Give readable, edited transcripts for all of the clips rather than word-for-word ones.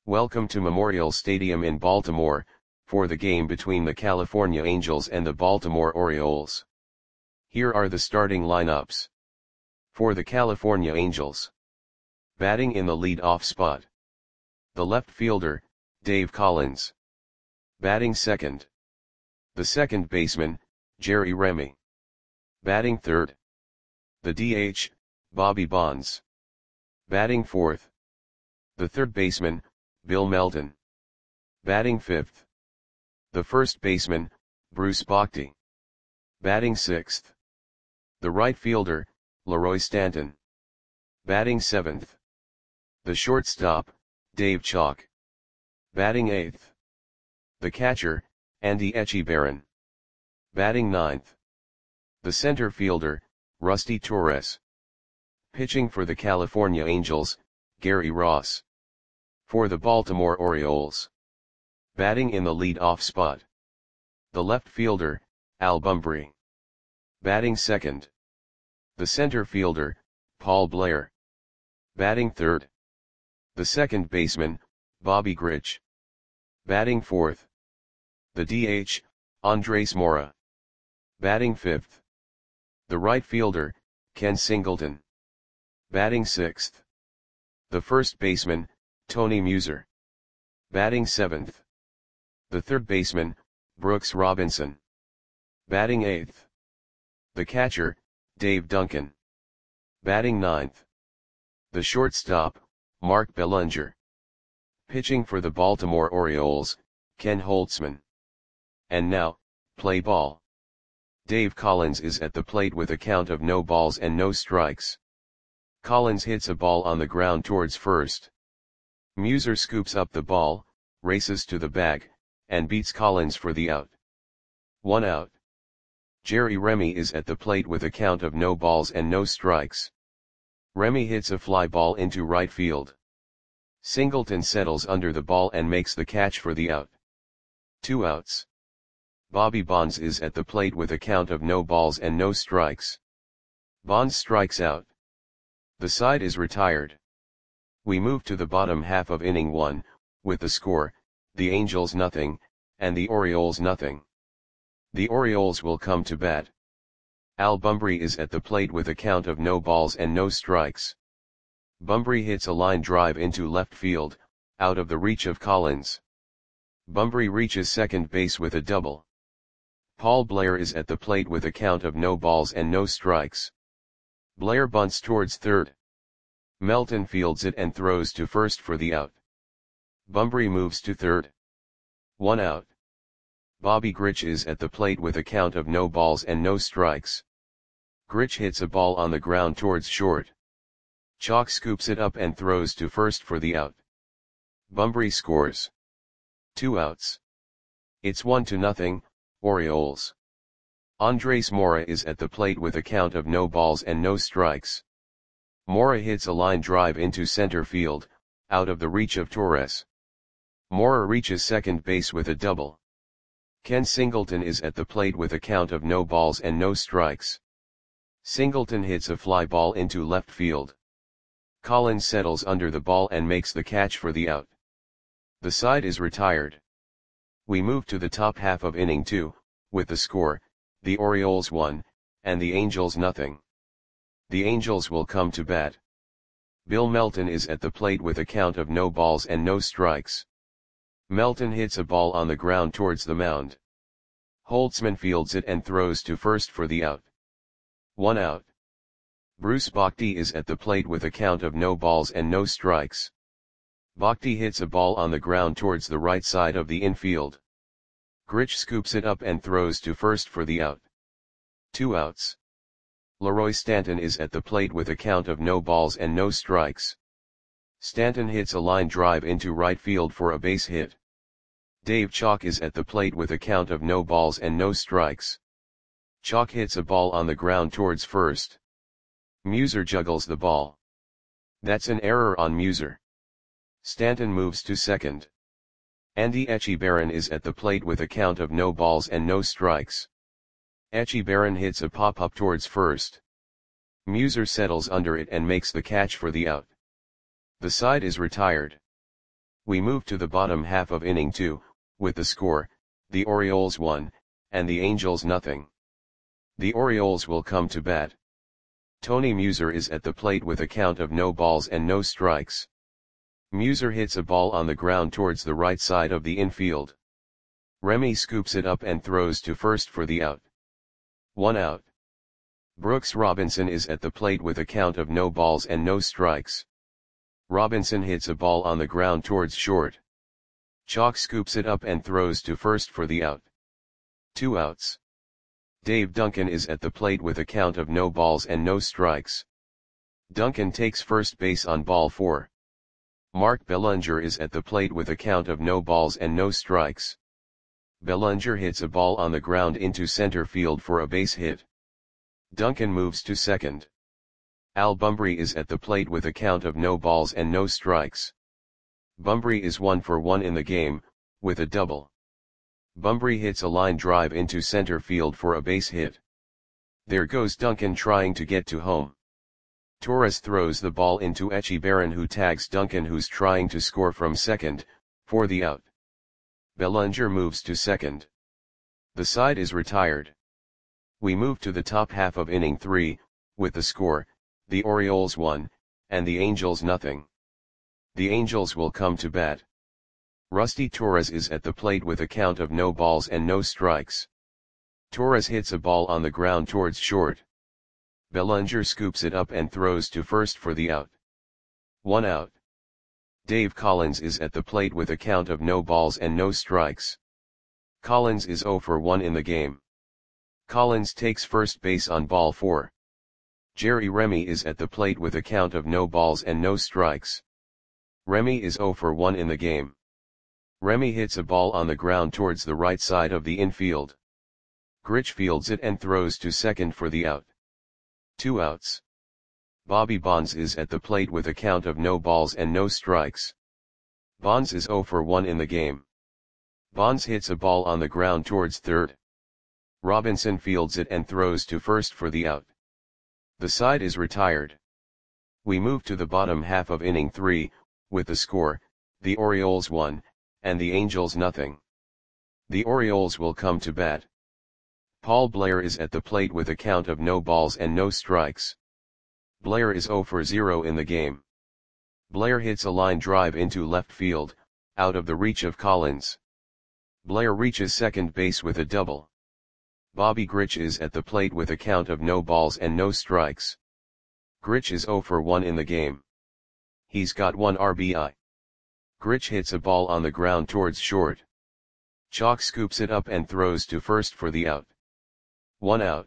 Welcome to Memorial Stadium in Baltimore, for the game between the California Angels and the Baltimore Orioles. Here are the starting lineups. For the California Angels. Batting in the lead-off spot. The left fielder, Dave Collins. Batting second. The second baseman, Jerry Remy. Batting third. The DH, Bobby Bonds. Batting fourth. The third baseman, Bill Melton. Batting fifth. The first baseman, Bruce Bochy. Batting sixth. The right fielder, Leroy Stanton. Batting seventh. The shortstop, Dave Chalk. Batting eighth. The catcher, Andy Etchebarren. Batting ninth. The center fielder, Rusty Torres. Pitching for the California Angels, Gary Ross. For the Baltimore Orioles. Batting in the lead-off spot. The left fielder, Al Bumbry. Batting second. The center fielder, Paul Blair. Batting third. The second baseman, Bobby Grich. Batting fourth. The DH, Andres Mora. Batting fifth. The right fielder, Ken Singleton. Batting sixth. The first baseman, Tony Muser. Batting seventh. The third baseman, Brooks Robinson. Batting eighth. The catcher, Dave Duncan. Batting ninth. The shortstop, Mark Bellinger. Pitching for the Baltimore Orioles, Ken Holtzman. And now, play ball. Dave Collins is at the plate with a count of no balls and no strikes. Collins hits a ball on the ground towards first. Muser scoops up the ball, races to the bag, and beats Collins for the out. 1 out. Jerry Remy is at the plate with a count of no balls and no strikes. Remy hits a fly ball into right field. Singleton settles under the ball and makes the catch for the out. 2 outs. Bobby Bonds is at the plate with a count of no balls and no strikes. Bonds strikes out. The side is retired. We move to the bottom half of inning 1, with the score, the Angels nothing, and the Orioles nothing. The Orioles will come to bat. Al Bumbry is at the plate with a count of no balls and no strikes. Bumbry hits a line drive into left field, out of the reach of Collins. Bumbry reaches second base with a double. Paul Blair is at the plate with a count of no balls and no strikes. Blair bunts towards third. Melton fields it and throws to first for the out. Bumbry moves to third. 1 out. Bobby Grich is at the plate with a count of no balls and no strikes. Grich hits a ball on the ground towards short. Chalk scoops it up and throws to first for the out. Bumbry scores. 2 outs. It's 1-0, Orioles. Andres Mora is at the plate with a count of no balls and no strikes. Mora hits a line drive into center field, out of the reach of Torres. Mora reaches second base with a double. Ken Singleton is at the plate with a count of no balls and no strikes. Singleton hits a fly ball into left field. Collins settles under the ball and makes the catch for the out. The side is retired. We move to the top half of inning 2, with the score, the Orioles 1, and the Angels nothing. The Angels will come to bat. Bill Melton is at the plate with a count of no balls and no strikes. Melton hits a ball on the ground towards the mound. Holtzman fields it and throws to first for the out. 1 out. Bruce Bochy is at the plate with a count of no balls and no strikes. Bochy hits a ball on the ground towards the right side of the infield. Grich scoops it up and throws to first for the out. 2 outs. Leroy Stanton is at the plate with a count of no balls and no strikes. Stanton hits a line drive into right field for a base hit. Dave Chalk is at the plate with a count of no balls and no strikes. Chalk hits a ball on the ground towards first. Muser juggles the ball. That's an error on Muser. Stanton moves to second. Andy Etchebarren is at the plate with a count of no balls and no strikes. Etchebarren hits a pop-up towards first. Muser settles under it and makes the catch for the out. The side is retired. We move to the bottom half of inning 2, with the score, the Orioles 1, and the Angels nothing. The Orioles will come to bat. Tony Muser is at the plate with a count of no balls and no strikes. Muser hits a ball on the ground towards the right side of the infield. Remy scoops it up and throws to first for the out. 1 out. Brooks Robinson is at the plate with a count of no balls and no strikes. Robinson hits a ball on the ground towards short. Chalk scoops it up and throws to first for the out. 2 outs. Dave Duncan is at the plate with a count of no balls and no strikes. Duncan takes first base on ball 4. Mark Bellinger is at the plate with a count of no balls and no strikes. Bellinger hits a ball on the ground into center field for a base hit. Duncan moves to second. Al Bumbry is at the plate with a count of no balls and no strikes. Bumbry is 1 for 1 in the game, with a double. Bumbry hits a line drive into center field for a base hit. There goes Duncan trying to get to home. Torres throws the ball into Echebarren, who tags Duncan, who's trying to score from second, for the out. Bellinger moves to second. The side is retired. We move to the top half of inning 3, with the score, the Orioles 1, and the Angels nothing. The Angels will come to bat. Rusty Torres is at the plate with a count of no balls and no strikes. Torres hits a ball on the ground towards short. Bellinger scoops it up and throws to first for the out. 1 out. Dave Collins is at the plate with a count of no balls and no strikes. Collins is 0 for 1 in the game. Collins takes first base on ball 4. Jerry Remy is at the plate with a count of no balls and no strikes. Remy is 0 for 1 in the game. Remy hits a ball on the ground towards the right side of the infield. Grich fields it and throws to second for the out. 2 outs. Bobby Bonds is at the plate with a count of no balls and no strikes. Bonds is 0 for 1 in the game. Bonds hits a ball on the ground towards third. Robinson fields it and throws to first for the out. The side is retired. We move to the bottom half of inning 3, with the score, the Orioles 1, and the Angels nothing. The Orioles will come to bat. Paul Blair is at the plate with a count of no balls and no strikes. Blair is 0 for 0 in the game. Blair hits a line drive into left field, out of the reach of Collins. Blair reaches second base with a double. Bobby Grich is at the plate with a count of no balls and no strikes. Grich is 0 for 1 in the game. He's got 1 RBI. Grich hits a ball on the ground towards short. Chalk scoops it up and throws to first for the out. 1 out.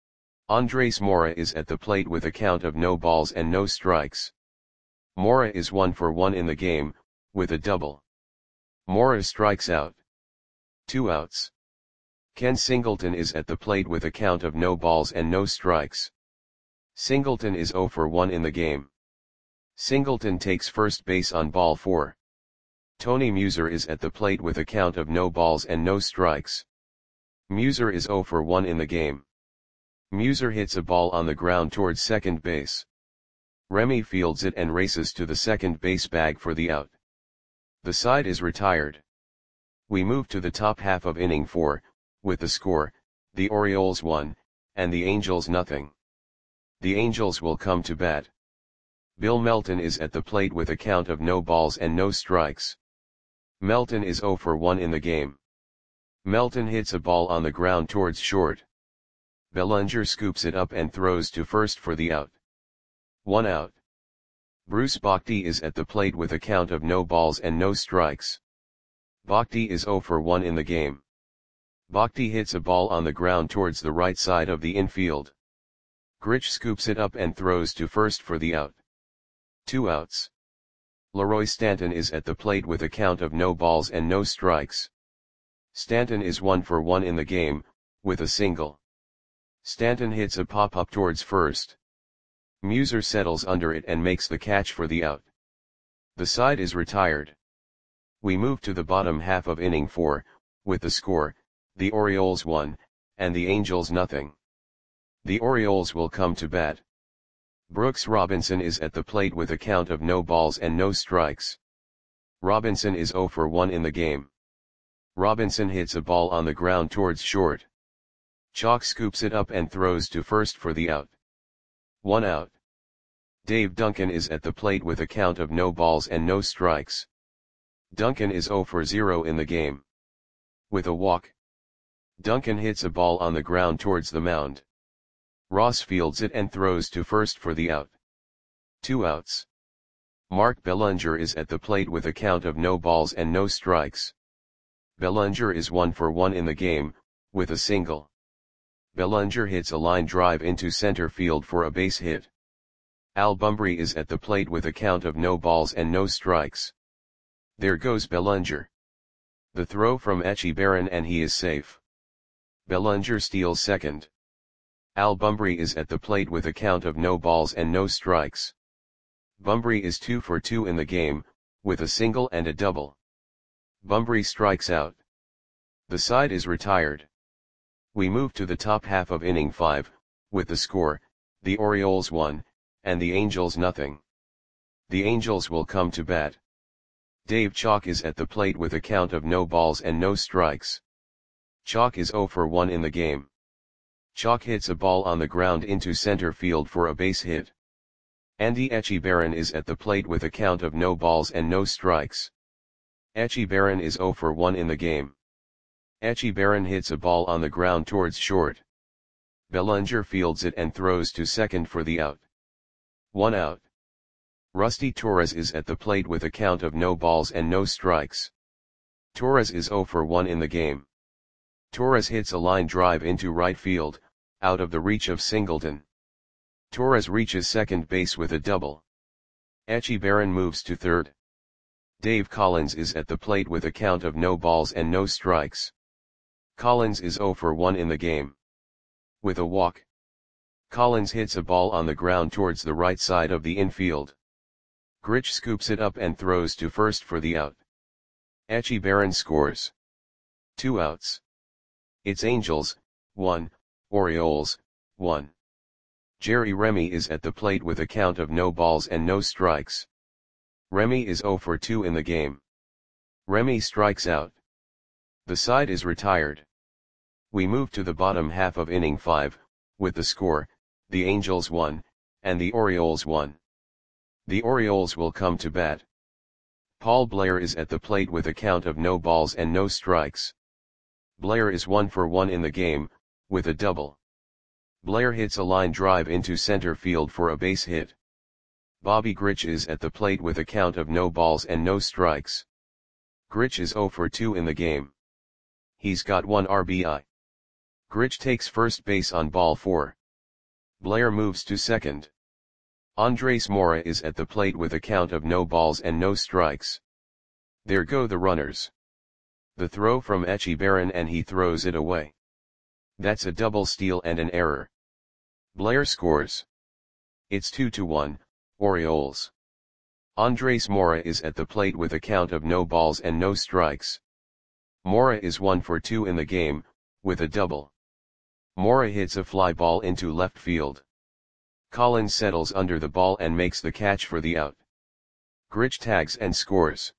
Andres Mora is at the plate with a count of no balls and no strikes. Mora is 1 for 1 in the game, with a double. Mora strikes out. 2 outs. Ken Singleton is at the plate with a count of no balls and no strikes. Singleton is 0 for 1 in the game. Singleton takes first base on ball 4. Tony Muser is at the plate with a count of no balls and no strikes. Muser is 0 for 1 in the game. Muser hits a ball on the ground towards second base. Remy fields it and races to the second base bag for the out. The side is retired. We move to the top half of inning 4, with the score, the Orioles 1, and the Angels nothing. The Angels will come to bat. Bill Melton is at the plate with a count of no balls and no strikes. Melton is 0 for 1 in the game. Melton hits a ball on the ground towards short. Bellinger scoops it up and throws to first for the out. 1 out. Bruce Bochy is at the plate with a count of no balls and no strikes. Bochy is 0 for 1 in the game. Bochy hits a ball on the ground towards the right side of the infield. Grich scoops it up and throws to first for the out. 2 outs. Leroy Stanton is at the plate with a count of no balls and no strikes. Stanton is 1 for 1 in the game, with a single. Stanton hits a pop-up towards first. Muser settles under it and makes the catch for the out. The side is retired. We move to the bottom half of inning 4, with the score, the Orioles 1, and the Angels nothing. The Orioles will come to bat. Brooks Robinson is at the plate with a count of no balls and no strikes. Robinson is 0 for 1 in the game. Robinson hits a ball on the ground towards short. Chalk scoops it up and throws to first for the out. 1 out. Dave Duncan is at the plate with a count of no balls and no strikes. Duncan is 0 for 0 in the game. With a walk, Duncan hits a ball on the ground towards the mound. Ross fields it and throws to first for the out. 2 outs. Mark Bellinger is at the plate with a count of no balls and no strikes. Bellinger is 1 for 1 in the game, with a single. Bellinger hits a line drive into center field for a base hit. Al Bumbry is at the plate with a count of no balls and no strikes. There goes Bellinger. The throw from Echebarren and he is safe. Bellinger steals second. Al Bumbry is at the plate with a count of no balls and no strikes. Bumbry is 2 for 2 in the game, with a single and a double. Bumbry strikes out. The side is retired. We move to the top half of inning 5, with the score, the Orioles 1, and the Angels nothing. The Angels will come to bat. Dave Chalk is at the plate with a count of no balls and no strikes. Chalk is 0 for 1 in the game. Chalk hits a ball on the ground into center field for a base hit. Andy Echebarren is at the plate with a count of no balls and no strikes. Echebarren is 0 for 1 in the game. Echebarren hits a ball on the ground towards short. Bellinger fields it and throws to second for the out. 1 out. Rusty Torres is at the plate with a count of no balls and no strikes. Torres is 0 for 1 in the game. Torres hits a line drive into right field, out of the reach of Singleton. Torres reaches second base with a double. Echebarren moves to third. Dave Collins is at the plate with a count of no balls and no strikes. Collins is 0 for 1 in the game. With a walk, Collins hits a ball on the ground towards the right side of the infield. Grich scoops it up and throws to first for the out. Echebarren scores. 2 outs. It's Angels, 1, Orioles, 1. Jerry Remy is at the plate with a count of no balls and no strikes. Remy is 0 for 2 in the game. Remy strikes out. The side is retired. We move to the bottom half of inning 5, with the score, the Angels 1, and the Orioles 1. The Orioles will come to bat. Paul Blair is at the plate with a count of no balls and no strikes. Blair is 1 for 1 in the game, with a double. Blair hits a line drive into center field for a base hit. Bobby Grich is at the plate with a count of no balls and no strikes. Grich is 0 for 2 in the game. He's got 1 RBI. Grich takes first base on ball 4. Blair moves to second. Andres Mora is at the plate with a count of no balls and no strikes. There go the runners. The throw from Echebarren and he throws it away. That's a double steal and an error. Blair scores. It's 2-1, Orioles. Andres Mora is at the plate with a count of no balls and no strikes. Mora is 1 for 2 in the game, with a double. Mora hits a fly ball into left field. Collins settles under the ball and makes the catch for the out. Grich tags and scores.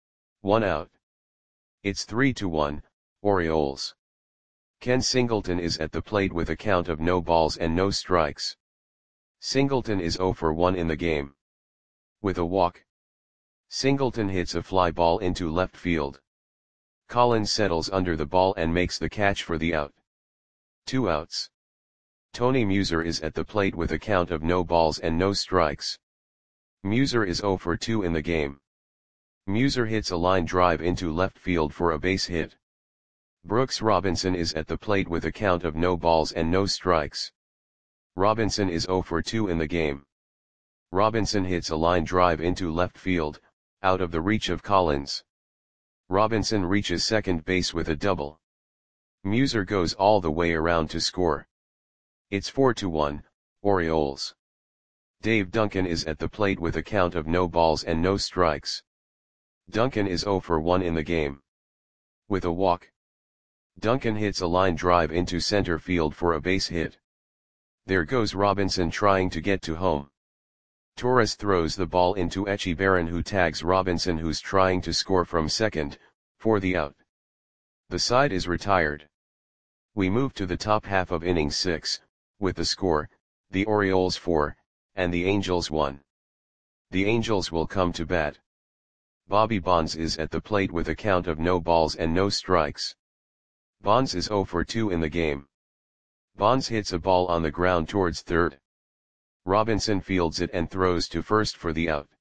1 out. It's 3-1, Orioles. Ken Singleton is at the plate with a count of no balls and no strikes. Singleton is 0 for 1 in the game. With a walk, Singleton hits a fly ball into left field. Collins settles under the ball and makes the catch for the out. 2 outs. Tony Muser is at the plate with a count of no balls and no strikes. Muser is 0 for 2 in the game. Muser hits a line drive into left field for a base hit. Brooks Robinson is at the plate with a count of no balls and no strikes. Robinson is 0 for 2 in the game. Robinson hits a line drive into left field, out of the reach of Collins. Robinson reaches second base with a double. Muser goes all the way around to score. It's 4-1, Orioles. Dave Duncan is at the plate with a count of no balls and no strikes. Duncan is 0 for 1 in the game. With a walk, Duncan hits a line drive into center field for a base hit. There goes Robinson trying to get to home. Torres throws the ball into Echeverren, who tags Robinson, who's trying to score from second, for the out. The side is retired. We move to the top half of inning 6, with the score, the Orioles 4, and the Angels 1. The Angels will come to bat. Bobby Bonds is at the plate with a count of no balls and no strikes. Bonds is 0 for 2 in the game. Bonds hits a ball on the ground towards third. Robinson fields it and throws to first for the out.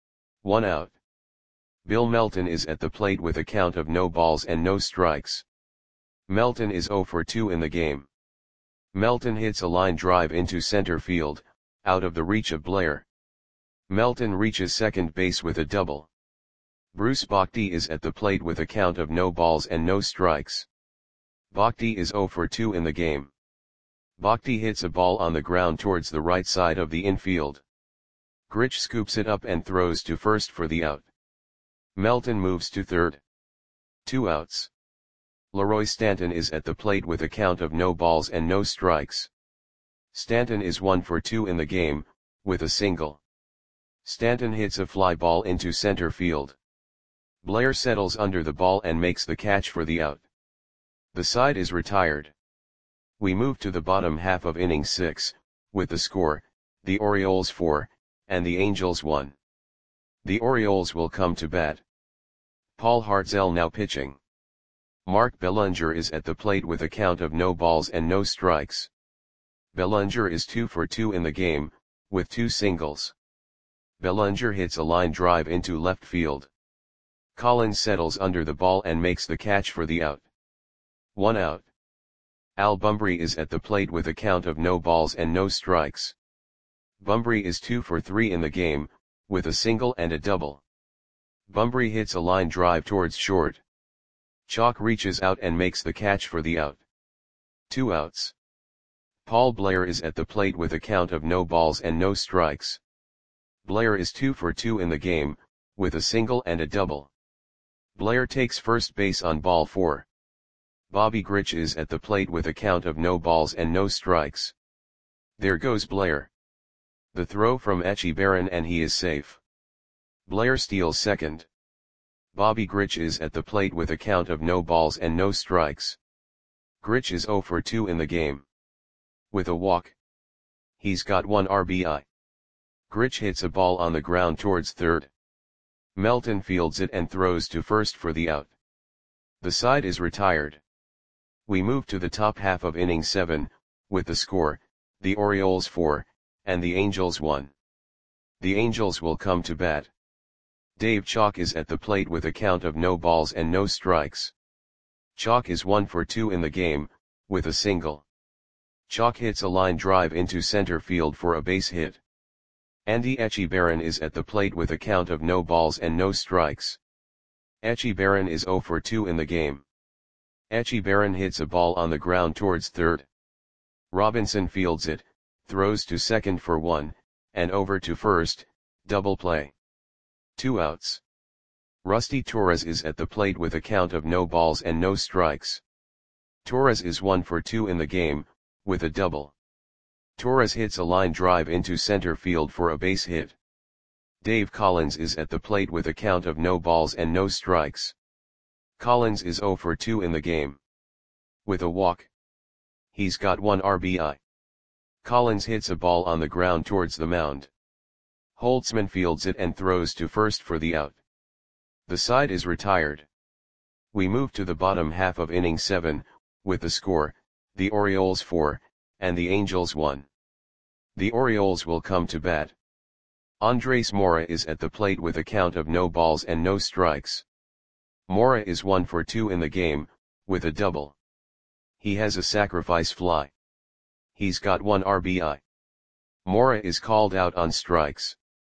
1 out. Bill Melton is at the plate with a count of no balls and no strikes. Melton is 0 for 2 in the game. Melton hits a line drive into center field, out of the reach of Blair. Melton reaches second base with a double. Bruce Bochy is at the plate with a count of no balls and no strikes. Bochy is 0 for 2 in the game. Bochy hits a ball on the ground towards the right side of the infield. Grich scoops it up and throws to first for the out. Melton moves to third. 2 outs. Leroy Stanton is at the plate with a count of no balls and no strikes. Stanton is 1 for 2 in the game, with a single. Stanton hits a fly ball into center field. Blair settles under the ball and makes the catch for the out. The side is retired. We move to the bottom half of inning 6, with the score, the Orioles 4, and the Angels 1. The Orioles will come to bat. Paul Hartzell now pitching. Mark Bellinger is at the plate with a count of no balls and no strikes. Bellinger is 2 for 2 in the game, with 2 singles. Bellinger hits a line drive into left field. Collins settles under the ball and makes the catch for the out. 1 out. Al Bumbry is at the plate with a count of no balls and no strikes. Bumbry is 2 for 3 in the game, with a single and a double. Bumbry hits a line drive towards short. Chalk reaches out and makes the catch for the out. 2 outs. Paul Blair is at the plate with a count of no balls and no strikes. Blair is 2 for 2 in the game, with a single and a double. Blair takes first base on ball 4. Bobby Grich is at the plate with a count of no balls and no strikes. There goes Blair. The throw from Echeverren and he is safe. Blair steals second. Bobby Grich is at the plate with a count of no balls and no strikes. Grich is 0 for 2 in the game. With a walk. He's got 1 RBI. Grich hits a ball on the ground towards third. Melton fields it and throws to first for the out. The side is retired. We move to the top half of inning 7, with the score, the Orioles 4, and the Angels 1. The Angels will come to bat. Dave Chalk is at the plate with a count of no balls and no strikes. Chalk is 1 for 2 in the game, with a single. Chalk hits a line drive into center field for a base hit. Andy Echeverren is at the plate with a count of no balls and no strikes. Echeverren is 0 for 2 in the game. Echeverren hits a ball on the ground towards third. Robinson fields it, throws to second for 1, and over to first, double play. 2 outs. Rusty Torres is at the plate with a count of no balls and no strikes. Torres is 1 for 2 in the game, with a double. Torres hits a line drive into center field for a base hit. Dave Collins is at the plate with a count of no balls and no strikes. Collins is 0 for 2 in the game. With a walk. He's got 1 RBI. Collins hits a ball on the ground towards the mound. Holtzman fields it and throws to first for the out. The side is retired. We move to the bottom half of inning 7, with the score, the Orioles 4, and the Angels 1. The Orioles will come to bat. Andres Mora is at the plate with a count of no balls and no strikes. Mora is 1 for 2 in the game, with a double. He has a sacrifice fly. He's got 1 RBI. Mora is called out on strikes.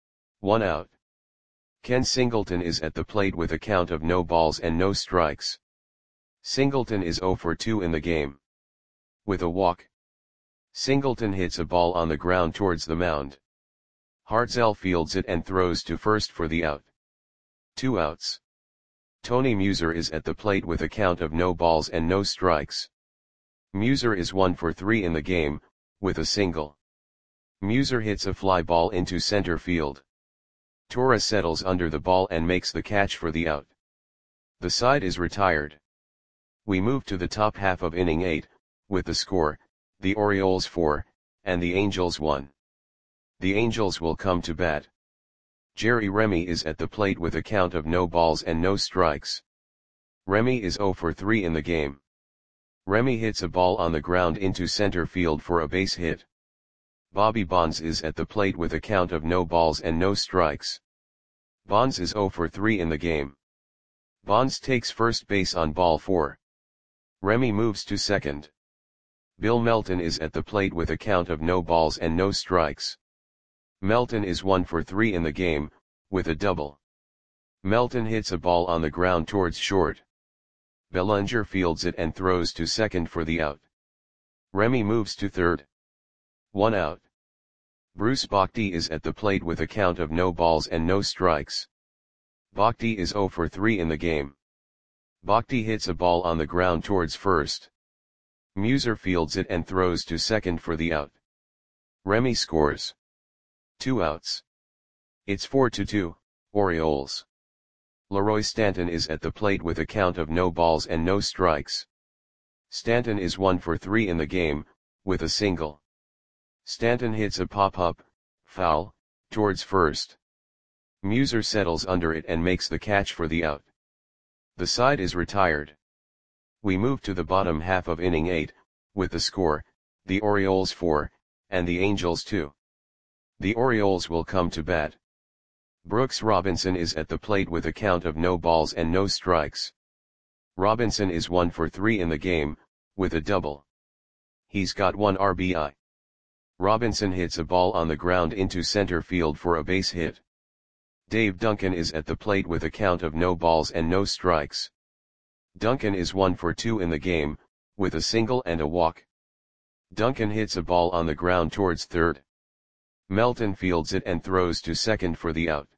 1 out. Ken Singleton is at the plate with a count of no balls and no strikes. Singleton is 0 for 2 in the game. With a walk. Singleton hits a ball on the ground towards the mound. Hartzell fields it and throws to first for the out. 2 outs. Tony Muser is at the plate with a count of no balls and no strikes. Muser is 1 for 3 in the game, with a single. Muser hits a fly ball into center field. Torres settles under the ball and makes the catch for the out. The side is retired. We move to the top half of inning 8, with the score, the Orioles 4, and the Angels 1. The Angels will come to bat. Jerry Remy is at the plate with a count of no balls and no strikes. Remy is 0 for 3 in the game. Remy hits a ball on the ground into center field for a base hit. Bobby Bonds is at the plate with a count of no balls and no strikes. Bonds is 0 for 3 in the game. Bonds takes first base on ball 4. Remy moves to second. Bill Melton is at the plate with a count of no balls and no strikes. Melton is 1 for 3 in the game, with a double. Melton hits a ball on the ground towards short. Bellinger fields it and throws to second for the out. Remy moves to third. 1 out. Bruce Bochy is at the plate with a count of no balls and no strikes. Bochy is 0 for 3 in the game. Bochy hits a ball on the ground towards first. Muser fields it and throws to second for the out. Remy scores. 2 outs. It's 4-2, Orioles. Leroy Stanton is at the plate with a count of no balls and no strikes. Stanton is 1 for 3 in the game, with a single. Stanton hits a pop-up, foul, towards first. Muser settles under it and makes the catch for the out. The side is retired. We move to the bottom half of inning 8, with the score, the Orioles 4, and the Angels 2. The Orioles will come to bat. Brooks Robinson is at the plate with a count of no balls and no strikes. Robinson is 1 for 3 in the game, with a double. He's got 1 RBI. Robinson hits a ball on the ground into center field for a base hit. Dave Duncan is at the plate with a count of no balls and no strikes. Duncan is 1 for 2 in the game, with a single and a walk. Duncan hits a ball on the ground towards third. Melton fields it and throws to second for the out.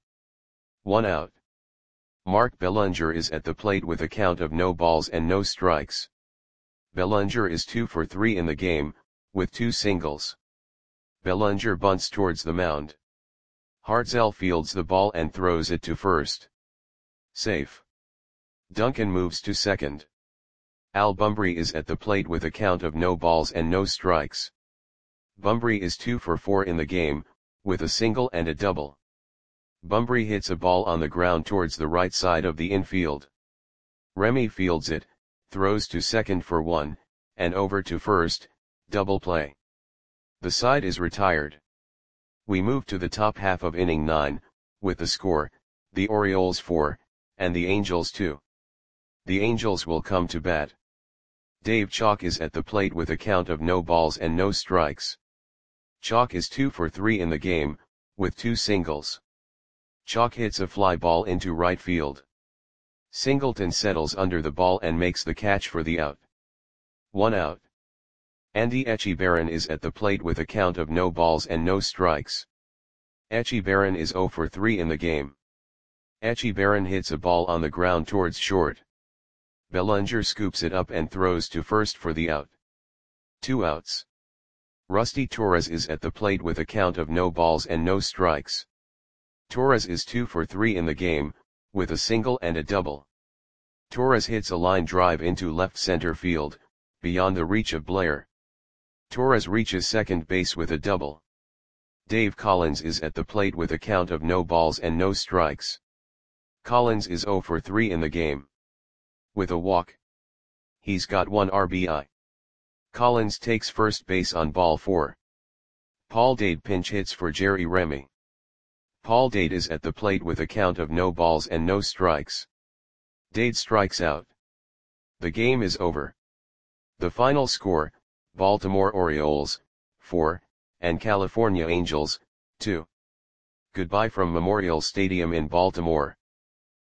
1 out. Mark Bellinger is at the plate with a count of no balls and no strikes. Bellinger is 2 for 3 in the game, with 2 singles. Bellinger bunts towards the mound. Hartzell fields the ball and throws it to first. Safe. Duncan moves to second. Al Bumbry is at the plate with a count of no balls and no strikes. Bumbry is 2 for 4 in the game, with a single and a double. Bumbry hits a ball on the ground towards the right side of the infield. Remy fields it, throws to second for 1, and over to first, double play. The side is retired. We move to the top half of inning 9, with the score, the Orioles 4, and the Angels 2. The Angels will come to bat. Dave Chalk is at the plate with a count of no balls and no strikes. Chalk is 2 for 3 in the game, with 2 singles. Chalk hits a fly ball into right field. Singleton settles under the ball and makes the catch for the out. 1 out. Andy Etchebarren is at the plate with a count of no balls and no strikes. Etchebarren is 0 for 3 in the game. Etchebarren hits a ball on the ground towards short. Bellinger scoops it up and throws to first for the out. 2 outs. Rusty Torres is at the plate with a count of no balls and no strikes. Torres is 2 for 3 in the game, with a single and a double. Torres hits a line drive into left center field, beyond the reach of Blair. Torres reaches second base with a double. Dave Collins is at the plate with a count of no balls and no strikes. Collins is 0 for 3 in the game. With a walk. He's got 1 RBI. Collins takes first base on ball 4. Paul Dade pinch hits for Jerry Remy. Paul Dade is at the plate with a count of no balls and no strikes. Dade strikes out. The game is over. The final score, Baltimore Orioles, 4, and California Angels, 2. Goodbye from Memorial Stadium in Baltimore.